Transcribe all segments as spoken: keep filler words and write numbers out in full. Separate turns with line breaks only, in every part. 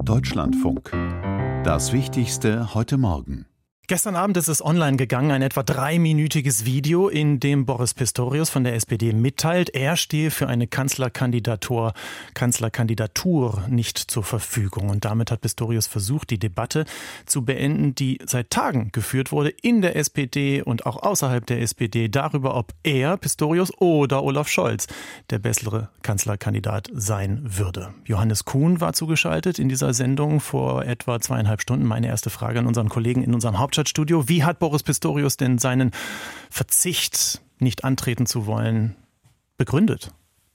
Deutschlandfunk. Das Wichtigste heute Morgen.
Gestern Abend ist es online gegangen, ein etwa dreiminütiges Video, in dem Boris Pistorius von der S P D mitteilt, er stehe für eine Kanzlerkandidatur, Kanzlerkandidatur nicht zur Verfügung. Und damit hat Pistorius versucht, die Debatte zu beenden, die seit Tagen geführt wurde in der S P D und auch außerhalb der S P D darüber, ob er, Pistorius oder Olaf Scholz der bessere Kanzlerkandidat sein würde. Johannes Kuhn war zugeschaltet in dieser Sendung vor etwa zweieinhalb Stunden. Meine erste Frage an unseren Kollegen in unserem Hauptstadtstudio. Wie hat Boris Pistorius denn seinen Verzicht, nicht antreten zu wollen, begründet?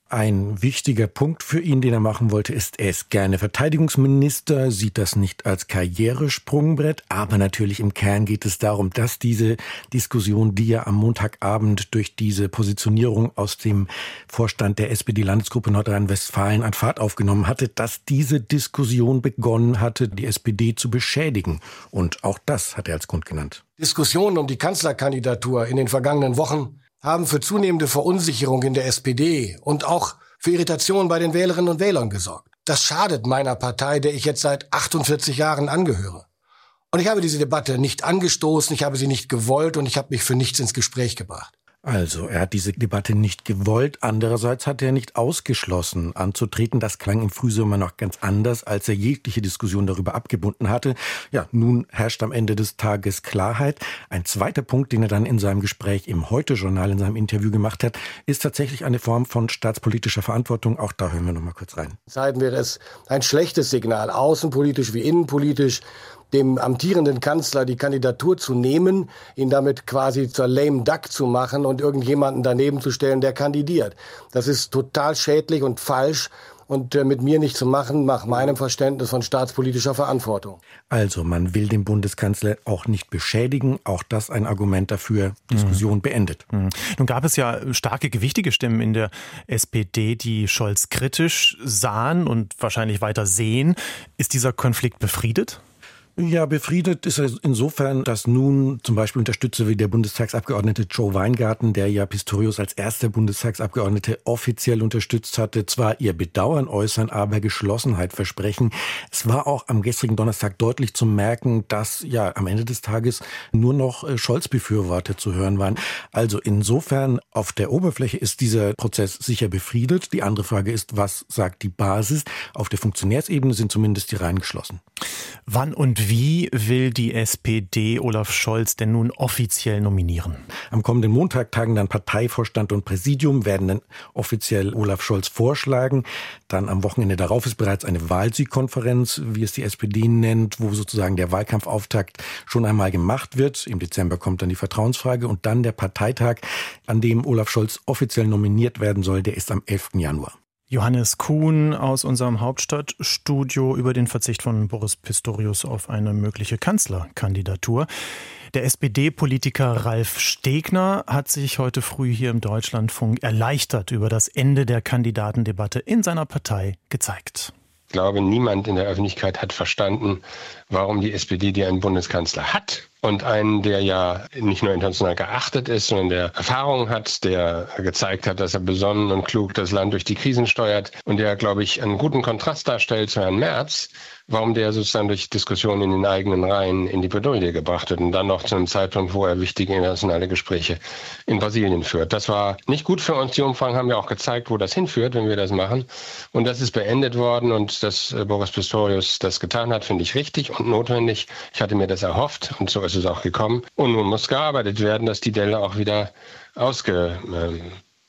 Ein wichtiger Punkt für ihn, den er machen wollte, ist, er ist gerne Verteidigungsminister, sieht das nicht als Karrieresprungbrett, aber natürlich im Kern geht es darum, dass diese Diskussion, die ja am Montagabend durch diese Positionierung aus dem Vorstand der S P D-Landesgruppe Nordrhein-Westfalen an Fahrt aufgenommen hatte, dass diese Diskussion begonnen hatte, die S P D zu beschädigen. Und auch das hat er als Grund genannt.
Diskussionen um die Kanzlerkandidatur in den vergangenen Wochen haben für zunehmende Verunsicherung in der S P D und auch für Irritation bei den Wählerinnen und Wählern gesorgt. Das schadet meiner Partei, der ich jetzt seit achtundvierzig Jahren angehöre. Und ich habe diese Debatte nicht angestoßen, ich habe sie nicht gewollt und ich habe mich für nichts ins Gespräch gebracht.
Also, er hat diese Debatte nicht gewollt. Andererseits hat er nicht ausgeschlossen, anzutreten. Das klang im Frühsommer noch ganz anders, als er jegliche Diskussion darüber abgebunden hatte. Ja, nun herrscht am Ende des Tages Klarheit. Ein zweiter Punkt, den er dann in seinem Gespräch im Heute-Journal, in seinem Interview gemacht hat, ist tatsächlich eine Form von staatspolitischer Verantwortung. Auch da hören wir noch mal kurz rein.
Deshalb wäre es ein schlechtes Signal, außenpolitisch wie innenpolitisch, dem amtierenden Kanzler die Kandidatur zu nehmen, ihn damit quasi zur lame duck zu machen und irgendjemanden daneben zu stellen, der kandidiert. Das ist total schädlich und falsch und äh, mit mir nicht zu machen, nach meinem Verständnis von staatspolitischer Verantwortung.
Also, man will den Bundeskanzler auch nicht beschädigen. Auch das ein Argument dafür, Diskussion mhm. beendet.
Mhm. Nun gab es ja starke, gewichtige Stimmen in der S P D, die Scholz kritisch sahen und wahrscheinlich weiter sehen. Ist dieser Konflikt befriedet?
Ja, befriedet ist er insofern, dass nun zum Beispiel Unterstützer wie der Bundestagsabgeordnete Joe Weingarten, der ja Pistorius als erster Bundestagsabgeordnete offiziell unterstützt hatte, zwar ihr Bedauern äußern, aber Geschlossenheit versprechen. Es war auch am gestrigen Donnerstag deutlich zu merken, dass ja am Ende des Tages nur noch Scholz-Befürworter zu hören waren. Also insofern auf der Oberfläche ist dieser Prozess sicher befriedet. Die andere Frage ist, was sagt die Basis? Auf der Funktionärsebene sind zumindest die Reihen geschlossen.
Wann und wie will die S P D Olaf Scholz denn nun offiziell nominieren?
Am kommenden Montag tagen dann Parteivorstand und Präsidium, werden dann offiziell Olaf Scholz vorschlagen. Dann am Wochenende darauf ist bereits eine Wahlsiegkonferenz, wie es die S P D nennt, wo sozusagen der Wahlkampfauftakt schon einmal gemacht wird. Im Dezember kommt dann die Vertrauensfrage und dann der Parteitag, an dem Olaf Scholz offiziell nominiert werden soll, der ist am elften Januar.
Johannes Kuhn aus unserem Hauptstadtstudio über den Verzicht von Boris Pistorius auf eine mögliche Kanzlerkandidatur. Der S P D-Politiker Ralf Stegner hat sich heute früh hier im Deutschlandfunk erleichtert über das Ende der Kandidatendebatte in seiner Partei gezeigt.
Ich glaube, niemand in der Öffentlichkeit hat verstanden, warum die S P D, die einen Bundeskanzler hat und einen, der ja nicht nur international geachtet ist, sondern der Erfahrung hat, der gezeigt hat, dass er besonnen und klug das Land durch die Krisen steuert und der, glaube ich, einen guten Kontrast darstellt zu Herrn Merz, warum der sozusagen durch Diskussionen in den eigenen Reihen in die Bredouille gebracht wird und dann noch zu einem Zeitpunkt, wo er wichtige internationale Gespräche in Brasilien führt. Das war nicht gut für uns. Die Umfragen haben ja auch gezeigt, wo das hinführt, wenn wir das machen. Und das ist beendet worden und dass Boris Pistorius das getan hat, finde ich richtig und notwendig. Ich hatte mir das erhofft und so ist es auch gekommen. Und nun muss gearbeitet werden, dass die Delle auch wieder ausgemerzt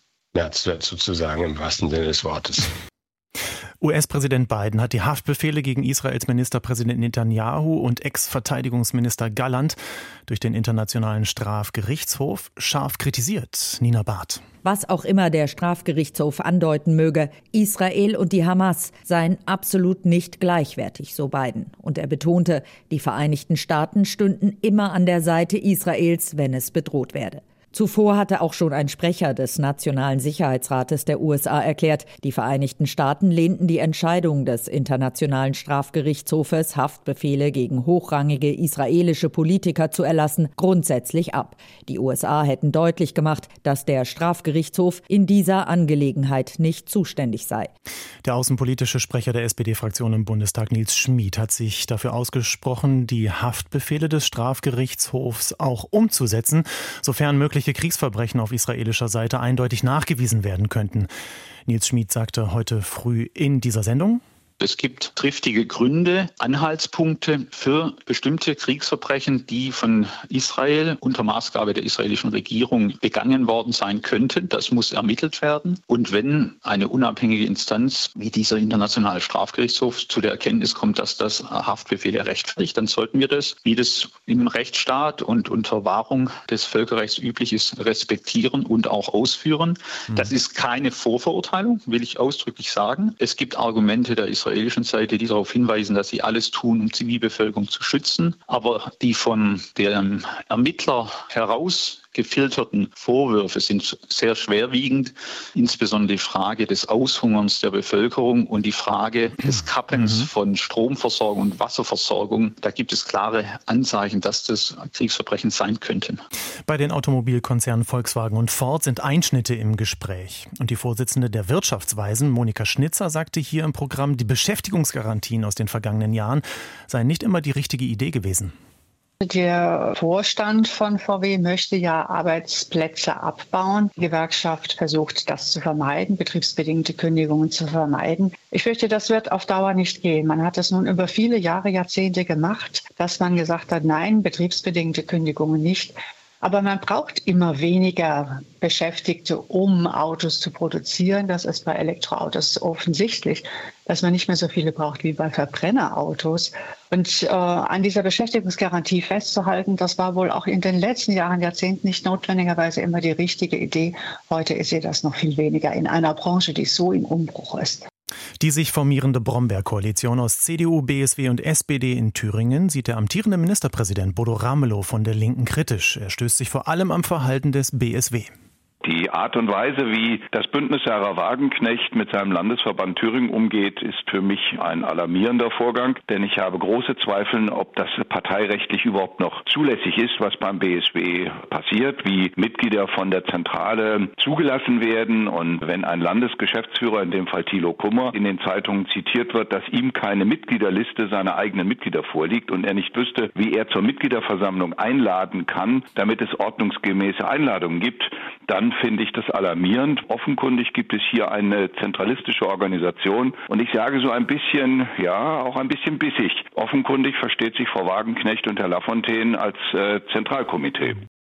wird, sozusagen im wahrsten Sinne des Wortes.
U S-Präsident Biden hat die Haftbefehle gegen Israels Ministerpräsident Netanyahu und Ex-Verteidigungsminister Galland durch den Internationalen Strafgerichtshof scharf kritisiert. Nina Barth.
Was auch immer der Strafgerichtshof andeuten möge, Israel und die Hamas seien absolut nicht gleichwertig, so Biden. Und er betonte, die Vereinigten Staaten stünden immer an der Seite Israels, wenn es bedroht werde. Zuvor hatte auch schon ein Sprecher des Nationalen Sicherheitsrates der U S A erklärt, die Vereinigten Staaten lehnten die Entscheidung des Internationalen Strafgerichtshofes, Haftbefehle gegen hochrangige israelische Politiker zu erlassen, grundsätzlich ab. Die U S A hätten deutlich gemacht, dass der Strafgerichtshof in dieser Angelegenheit nicht zuständig sei.
Der außenpolitische Sprecher der S P D-Fraktion im Bundestag, Nils Schmid, hat sich dafür ausgesprochen, die Haftbefehle des Strafgerichtshofs auch umzusetzen, sofern mögliche Kriegsverbrechen auf israelischer Seite eindeutig nachgewiesen werden könnten. Nils Schmid sagte heute früh in dieser Sendung:
Es gibt triftige Gründe, Anhaltspunkte für bestimmte Kriegsverbrechen, die von Israel unter Maßgabe der israelischen Regierung begangen worden sein könnten. Das muss ermittelt werden. Und wenn eine unabhängige Instanz wie dieser Internationale Strafgerichtshof zu der Erkenntnis kommt, dass das Haftbefehle rechtfertigt, dann sollten wir das, wie das im Rechtsstaat und unter Wahrung des Völkerrechts üblich ist, respektieren und auch ausführen. Mhm. Das ist keine Vorverurteilung, will ich ausdrücklich sagen. Es gibt Argumente der Israel israelischen Seite, die darauf hinweisen, dass sie alles tun, um Zivilbevölkerung zu schützen. Aber die von dem Ermittler heraus gefilterten Vorwürfe sind sehr schwerwiegend, insbesondere die Frage des Aushungerns der Bevölkerung und die Frage des Kappens mhm. von Stromversorgung und Wasserversorgung. Da gibt es klare Anzeichen, dass das Kriegsverbrechen sein könnten.
Bei den Automobilkonzernen Volkswagen und Ford sind Einschnitte im Gespräch. Und die Vorsitzende der Wirtschaftsweisen, Monika Schnitzer, sagte hier im Programm, die Beschäftigungsgarantien aus den vergangenen Jahren seien nicht immer die richtige Idee gewesen.
Der Vorstand von V W möchte ja Arbeitsplätze abbauen. Die Gewerkschaft versucht, das zu vermeiden, betriebsbedingte Kündigungen zu vermeiden. Ich fürchte, das wird auf Dauer nicht gehen. Man hat es nun über viele Jahre, Jahrzehnte gemacht, dass man gesagt hat, nein, betriebsbedingte Kündigungen nicht. Aber man braucht immer weniger Beschäftigte, um Autos zu produzieren. Das ist bei Elektroautos offensichtlich, dass man nicht mehr so viele braucht wie bei Verbrennerautos. Und äh, an dieser Beschäftigungsgarantie festzuhalten, das war wohl auch in den letzten Jahren, Jahrzehnten nicht notwendigerweise immer die richtige Idee. Heute ist sie das noch viel weniger in einer Branche, die so im Umbruch ist.
Die sich formierende Brombeer-Koalition aus C D U, B S W und S P D in Thüringen sieht der amtierende Ministerpräsident Bodo Ramelow von der Linken kritisch. Er stößt sich vor allem am Verhalten des B S W.
Die Art und Weise, wie das Bündnis Sarah Wagenknecht mit seinem Landesverband Thüringen umgeht, ist für mich ein alarmierender Vorgang, denn ich habe große Zweifel, ob das parteirechtlich überhaupt noch zulässig ist, was beim B S W passiert, wie Mitglieder von der Zentrale zugelassen werden. Und wenn ein Landesgeschäftsführer, in dem Fall Thilo Kummer, in den Zeitungen zitiert wird, dass ihm keine Mitgliederliste seiner eigenen Mitglieder vorliegt und er nicht wüsste, wie er zur Mitgliederversammlung einladen kann, damit es ordnungsgemäße Einladungen gibt, dann finde ich das alarmierend. Offenkundig gibt es hier eine zentralistische Organisation und ich sage so ein bisschen, ja, auch ein bisschen bissig. Offenkundig versteht sich Frau Wagenknecht und Herr Lafontaine als äh, Zentralkomitee.